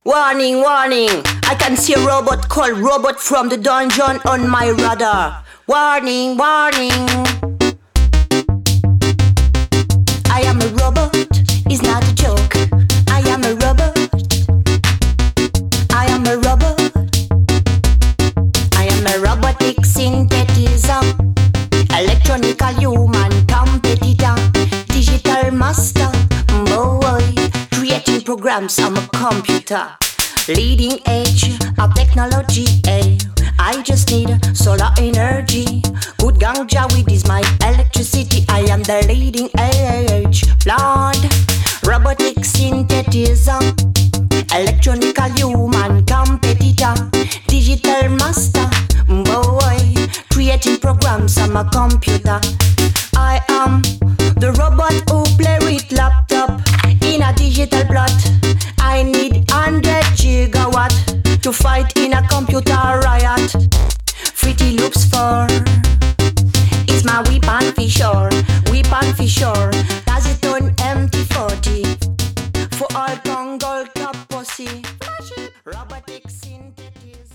Warning, warning, I can see a robot called Robot from the dungeon on my radar. Warning, warning, I am a robot, it's not a joke. I am a robot, I am a robot, I am a robotic synthetism, electronical human competitor, digital master, boy, creating programs on a computer, leading edge of technology. I just need solar energy, good ganja weed is my electricity. I am the leading edge, Lord, robotic synthetism, electronical human competitor, digital master, boy, creating programs on my computer. I am the robot who play with laptop in a digital plot. I need 100 gigawatt to fight in a computer riot. Fruity Loops 4 is my weapon for sure. Weapon for sure. Does it on MT40 for all Congo Cup pussy. Robotic synthesis.